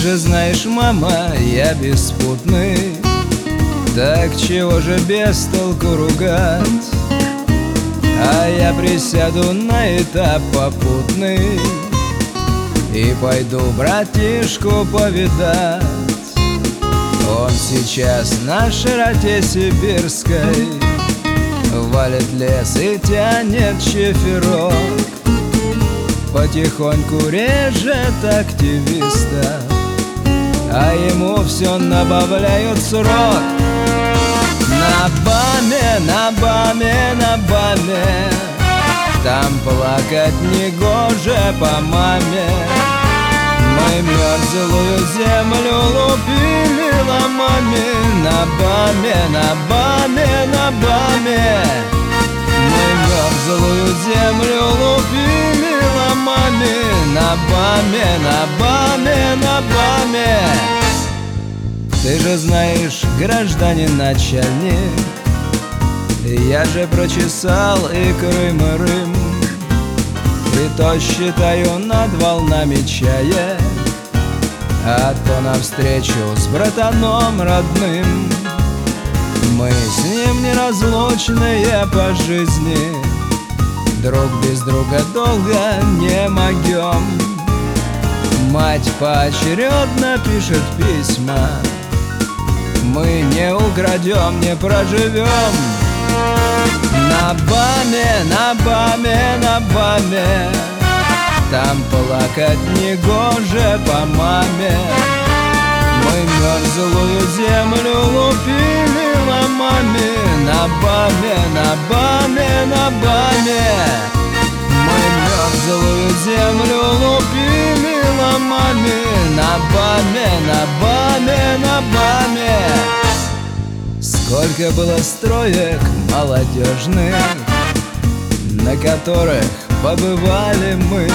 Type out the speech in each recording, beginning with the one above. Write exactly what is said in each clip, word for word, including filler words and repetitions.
же знаешь, мама, я беспутный, так чего же без толку ругать? А я присяду на этап попутный и пойду братишку повидать. Он сейчас на широте сибирской валит лес и тянет чефирок, потихоньку режет активиста, а ему все набавляют срок. На баме, на баме, на баме, там плакать негоже по маме. Мы мерзлую землю лупили ломами. На баме, на баме, на баме, мы мерзлую землю лупили ломами. На баме, на баме, на баме. Ты же знаешь, гражданин начальник, я же прочесал и Крым, и Рым, и то считаю над волнами чая, а то навстречу с братаном родным. Мы с ним неразлучные по жизни, друг без друга долго не могем. Мать поочередно пишет письма, мы не украдем, не проживем. На баме, на баме, на баме, там плакать негоже по маме. Мы мерзлую землю лупили ломами. На баме, на баме, на баме, мы мерзлую землю лупили ломами. На баме, на баме, на баме. Сколько было строек молодежных, на которых побывали мы,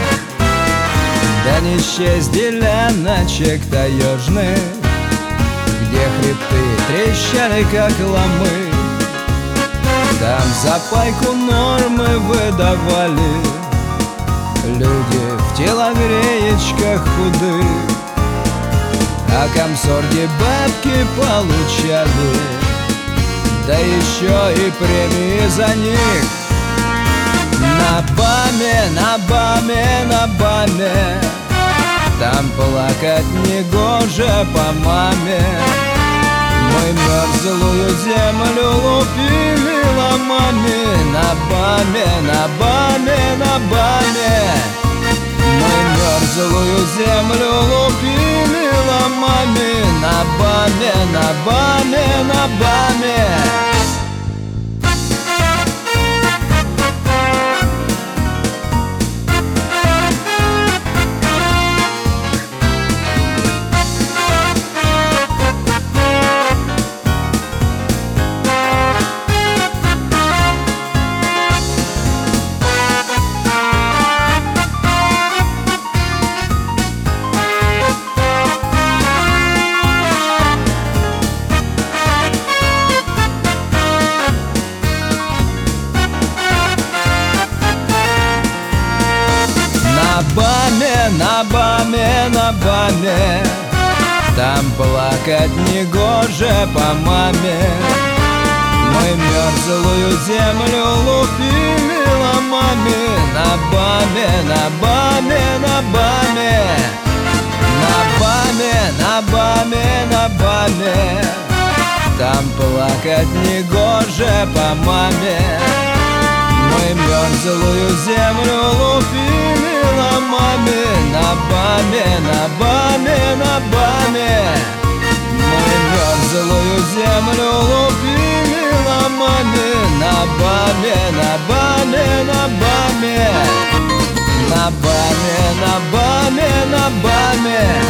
да не счесть деляночек таежных, где хребты трещали как ломы. Там за пайку нормы выдавали люди в телогреечках худых, а комсорги бабки получали, да еще и премии за них. На баме, на баме, на баме, там плакать негоже по маме. Мы мерзлую землю лупили ломами. На баме, на баме, на баме, мы мерзлую землю лупили ломами. На баме, на баме, на баме. На баме, на баме, на баме, там плакать негоже по маме. Мы мерзлую землю лупили ломами. На баме, на баме, на баме, на баме, на баме, на баме, там плакать негоже по маме. Мы мерзлую землю лупили ломами. На баме, на баме, на баме, мы мерзлую землю лупили ломами. На баме, на баме, на баме, на баме, на баме, на баме.